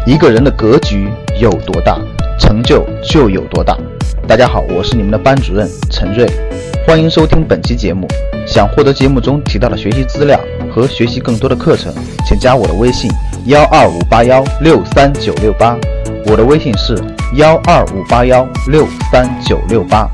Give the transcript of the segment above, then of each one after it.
一个人的格局有多大，成就有多大。大家好，我是你们的班主任陈瑞，欢迎收听本期节目。想获得节目中提到的学习资料和学习更多的课程，请加我的微信12581639668，我的微信是12581639668。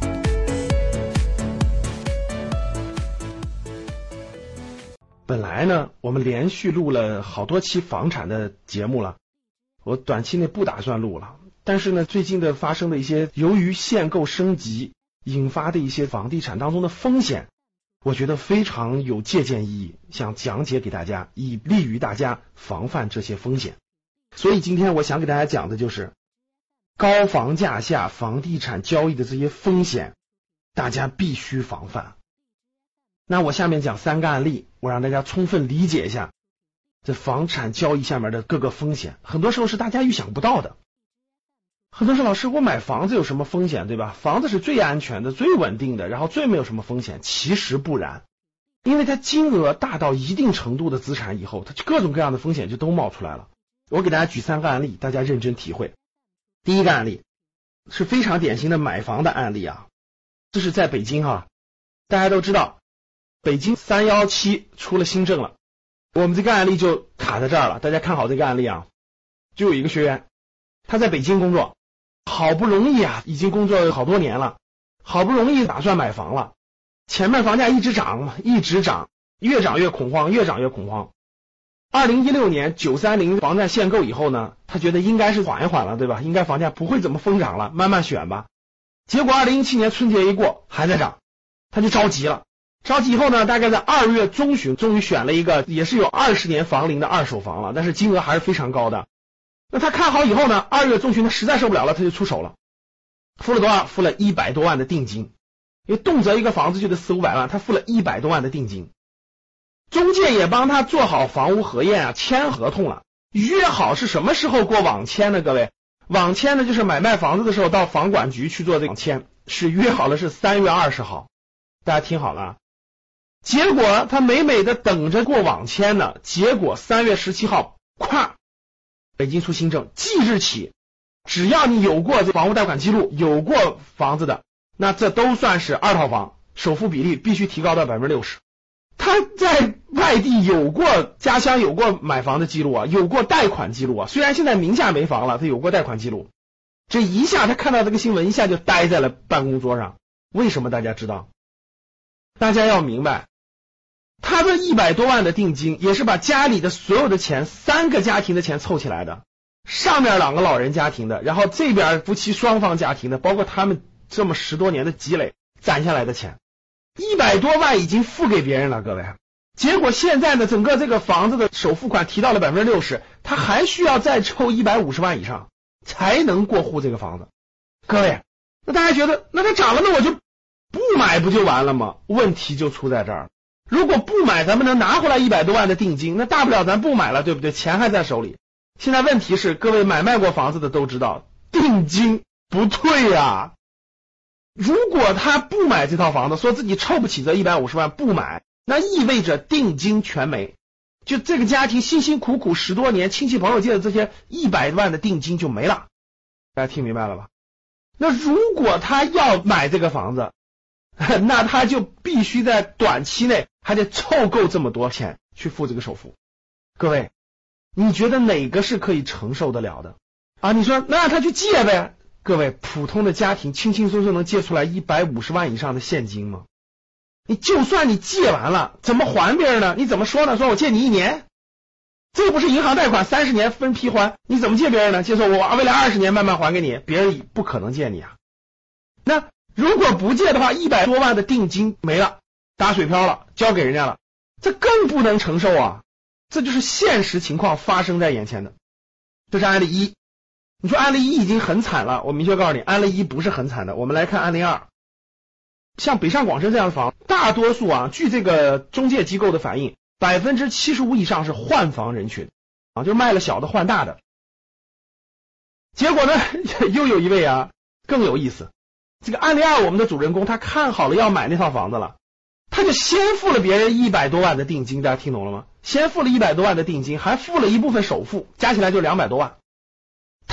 本来呢，我们连续录了好多期房产的节目了，我短期内不打算录了。但是呢，最近的发生的一些由于限购升级引发的一些房地产当中的风险，我觉得非常有借鉴意义，想讲解给大家，以利于大家防范这些风险。所以今天我想给大家讲的就是高房价下房地产交易的这些风险，大家必须防范。那我下面讲3个案例，我让大家充分理解一下这房产交易下面的各个风险，很多时候是大家预想不到的。很多人说，老师，我买房子有什么风险，对吧？房子是最安全的、最稳定的，然后最没有什么风险。其实不然，因为它金额大到一定程度的资产以后，它各种各样的风险就都冒出来了。我给大家举3个案例，大家认真体会。第一个案例是非常典型的买房的案例啊，这是在北京哈，大家都知道北京317出了新政了，我们这个案例就卡在这儿了。大家看好这个案例啊，就有一个学员，他在北京工作，好不容易啊，已经工作好多年了，好不容易打算买房了，前面房价一直涨嘛，一直涨，越涨越恐慌，越涨越恐慌。2016年930房产限购以后呢，他觉得应该是缓一缓了，对吧？应该房价不会怎么疯涨了，慢慢选吧。结果2017年春节一过还在涨，他就着急了。着急以后呢，大概在2月中旬终于选了一个也是有20年房龄的二手房了，但是金额还是非常高的。那他看好以后呢，2月中旬他实在受不了了，他就出手了。付了多少？付了100多万的定金，因为动辄一个房子就得400-500万，他付了100多万的定金。中介也帮他做好房屋核验啊，签合同了，约好是什么时候过网签呢？各位，网签呢就是买卖房子的时候到房管局去做这个签，是约好了是3月20号。大家听好了啊。结果他美美的等着过网签呢，结果3月17号，咵，北京出新政，即日起，只要你有过这房屋贷款记录，有过房子的，那这都算是2套房，首付比例必须提高到 60%。他在外地有过家乡有过买房的记录啊，有过贷款记录啊，虽然现在名下没房了，他有过贷款记录。这一下他看到这个新闻，一下就呆在了办公桌上。为什么大家知道？大家要明白，他这100多万的定金也是把家里的所有的钱，3个家庭的钱凑起来的，上面2个老人家庭的，然后这边夫妻双方家庭的，包括他们这么10多年的积累攒下来的钱，100多万已经付给别人了，各位。结果现在呢，整个这个房子的首付款提到了 60%， 他还需要再抽150万以上才能过户这个房子。各位，那大家觉得那它涨了，那我就不买不就完了吗？问题就出在这儿。如果不买，咱们能拿回来100多万的定金，那大不了咱不买了，对不对？钱还在手里。现在问题是，各位买卖过房子的都知道，定金不退啊。如果他不买这套房子，说自己凑不起这150万不买，那意味着定金全没，就这个家庭辛辛苦苦10多年亲戚朋友借的这些100万的定金就没了。大家听明白了吧？那如果他要买这个房子，那他就必须在短期内还得凑够这么多钱去付这个首付。各位，你觉得哪个是可以承受得了的啊？你说那让他去借呗。各位，普通的家庭轻轻松松能借出来150万以上的现金吗？你就算你借完了，怎么还别人呢？你怎么说呢？说我借你1年，这不是银行贷款30年分批还，你怎么借别人呢？就说我未来20年慢慢还给你，别人不可能借你啊。那如果不借的话，100多万的定金没了，打水漂了，交给人家了，这更不能承受啊！这就是现实情况发生在眼前的。这是案例1。你说案例1已经很惨了，我明确告诉你，案例1不是很惨的。我们来看案例2。像北上广深这样的房，大多数啊，据这个中介机构的反映，75%以上是换房人群啊，就卖了小的换大的。结果呢，又有一位啊更有意思。这个案例2，我们的主人公他看好了要买那套房子了，他就先付了别人100多万的定金，大家听懂了吗？先付了100多万的定金，还付了一部分首付，加起来就200多万。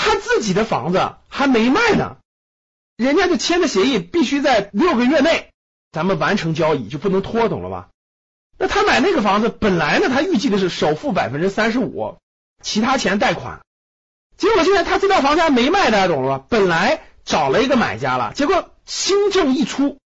他自己的房子还没卖呢，人家就签的协议必须在6个月内咱们完成交易，就不能拖，懂了吧？那他买那个房子本来呢，他预计的是首付 35%， 其他钱贷款，结果现在他这套房价没卖，大家懂了吧？本来找了一个买家了，结果新政一出，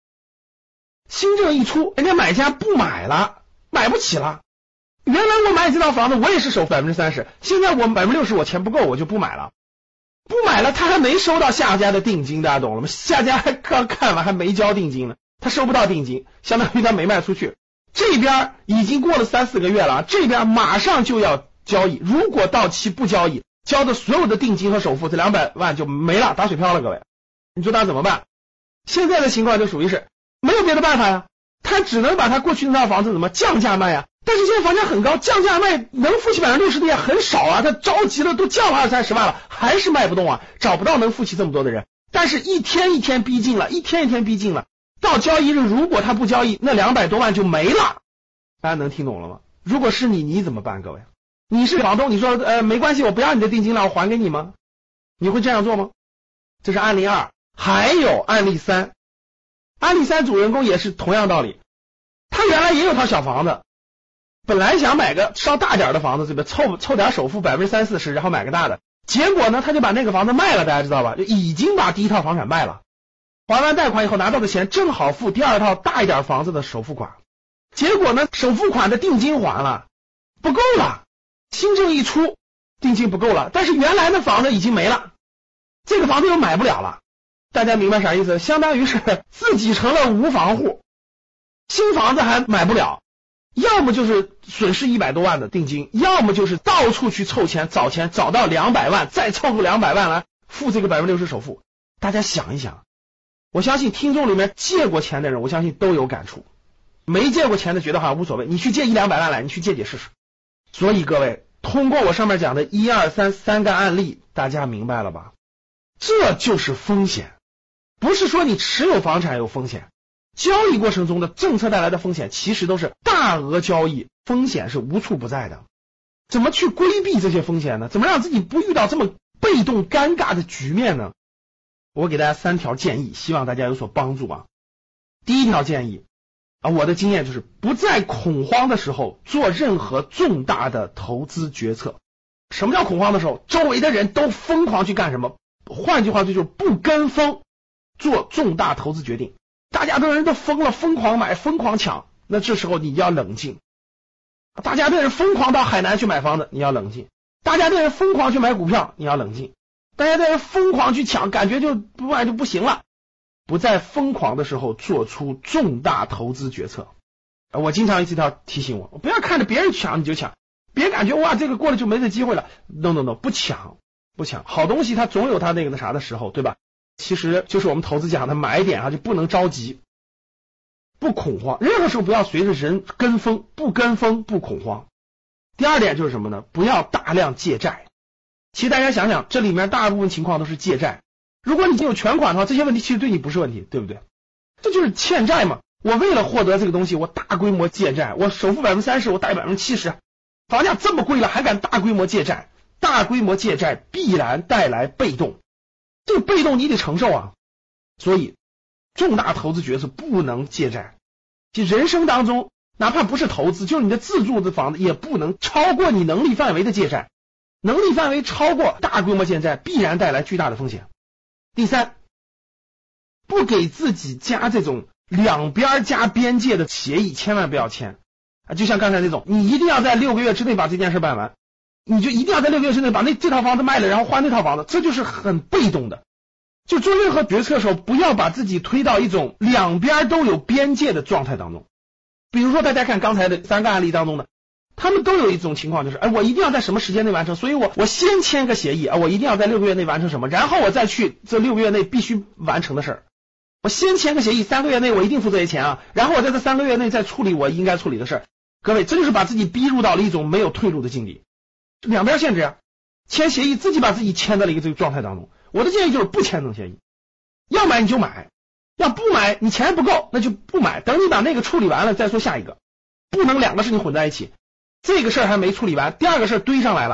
人家买家不买了，买不起了。原来我买这套房子我也是首付 30%， 现在我 60% 我钱不够，我就不买了，他还没收到下家的定金，大家懂了吗？下家还刚看完还没交定金呢，他收不到定金，相当于他没卖出去。这边已经过了3-4个月了，这边马上就要交易，如果到期不交易，交的所有的定金和首付这200万就没了，打水漂了，各位，你说他怎么办？现在的情况就属于是没有别的办法呀，他只能把他过去那套房子怎么降价卖呀。但是现在房价很高，降价卖能付起 60% 的也很少啊，他着急了，都降了20-30万了，还是卖不动啊，找不到能付起这么多的人。但是一天一天逼近了，到交易日如果他不交易，那200多万就没了。大家能听懂了吗？如果是你怎么办？各位，你是房东，你说没关系，我不要你的定金了，我还给你吗？你会这样做吗？这是案例2。还有案例3，主人公也是同样道理，他原来也有套小房子，本来想买个稍大点的房子，这边凑点首付 30-40%， 然后买个大的，结果呢他就把那个房子卖了，大家知道吧？就已经把第一套房产卖了，还完贷款以后拿到的钱正好付第二套大一点房子的首付款，结果呢首付款的定金还了，不够了，新政一出定金不够了，但是原来的房子已经没了，这个房子又买不了了。大家明白啥意思？相当于是自己成了无房户，新房子还买不了，要么就是损失100多万的定金，要么就是到处去凑钱找钱，找到200万，再凑出200万来付这个 60% 首付。大家想一想，我相信听众里面借过钱的人，我相信都有感触，没借过钱的觉得好像无所谓，你去借100-200万来，你去借试试。所以各位，通过我上面讲的1、2、3个案例，大家明白了吧？这就是风险，不是说你持有房产有风险，交易过程中的政策带来的风险其实都是大额交易，风险是无处不在的。怎么去规避这些风险呢？怎么让自己不遇到这么被动尴尬的局面呢？我给大家3条建议，希望大家有所帮助啊。第一条建议啊，我的经验就是不在恐慌的时候做任何重大的投资决策。什么叫恐慌的时候？周围的人都疯狂去干什么？换句话说就是不跟风做重大投资决定，大家的人都疯了，疯狂买疯狂抢，那这时候你要冷静。大家的人疯狂到海南去买房子，你要冷静。大家的人疯狂去买股票，你要冷静。大家的人疯狂去抢，感觉就不买就不行了。不在疯狂的时候做出重大投资决策。我经常一条提醒我，不要看着别人抢你就抢，别感觉哇这个过了就没这机会了。 No， 不抢，好东西它总有它那个啥的时候，对吧？其实就是我们投资讲的买点啊，就不能着急，不恐慌，任何时候不要随着人跟风，不跟风不恐慌。第二点就是什么呢？不要大量借债。其实大家想想，这里面大部分情况都是借债，如果你已经有全款的话，这些问题其实对你不是问题，对不对？这就是欠债嘛。我为了获得这个东西，我大规模借债，我首付 30%， 我贷 70%， 房价这么贵了还敢大规模借债，大规模借债必然带来被动，这个被动你得承受啊。所以重大投资决策不能借债。其实人生当中哪怕不是投资，就是你的自住的房子也不能超过你能力范围的借债，能力范围超过大规模借债必然带来巨大的风险。第三，不给自己加这种两边加边界的协议，千万不要签啊！就像刚才那种，你一定要在6个月之内把这件事办完，你就一定要在6个月之内把这套房子卖了，然后换那套房子，这就是很被动的。就做任何决策的时候，不要把自己推到一种两边都有边界的状态当中。比如说大家看刚才的3个案例当中呢，他们都有一种情况，就是我一定要在什么时间内完成，所以我先签个协议啊，我一定要在6个月内完成什么，然后我再去这6个月内必须完成的事儿。我先签个协议，3个月内我一定付这些钱啊，然后我在这3个月内再处理我应该处理的事儿。各位，这就是把自己逼入到了一种没有退路的境地，两边限制啊，签协议自己把自己签在了一个这个状态当中。我的建议就是不签这种协议，要买你就买，要不买你钱不够那就不买，等你把那个处理完了再说下一个，不能2个事情混在一起。这个事儿还没处理完，第二个事儿堆上来了，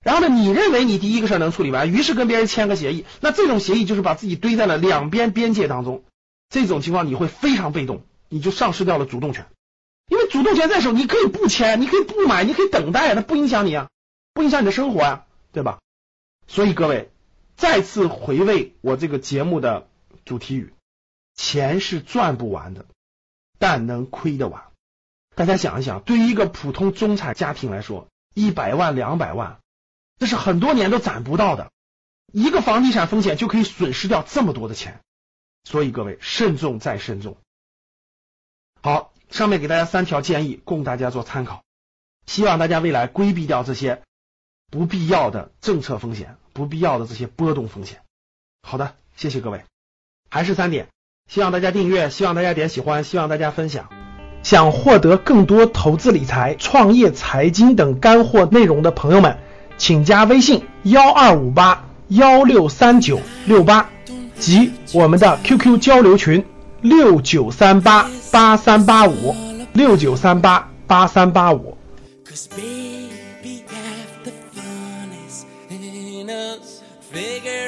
然后呢，你认为你第一个事能处理完，于是跟别人签个协议，那这种协议就是把自己堆在了两边边界当中，这种情况你会非常被动，你就丧失掉了主动权。因为主动权在手，你可以不签，你可以不买，你可以等待，它不影响你啊，不影响你的生活啊，对吧？所以各位再次回味我这个节目的主题语，钱是赚不完的，但能亏得完。大家想一想，对于一个普通中产家庭来说，100万200万这是很多年都攒不到的，一个房地产风险就可以损失掉这么多的钱，所以各位慎重再慎重。好，上面给大家3条建议供大家做参考，希望大家未来规避掉这些不必要的政策风险，不必要的这些波动风险。好的，谢谢各位。还是3点，希望大家订阅，希望大家点喜欢，希望大家分享。想获得更多投资理财、创业财经等干货内容的朋友们，请加微信1258163968及我们的 QQ 交流群6938838569388385。 Cause baby, half the fun is in us figuring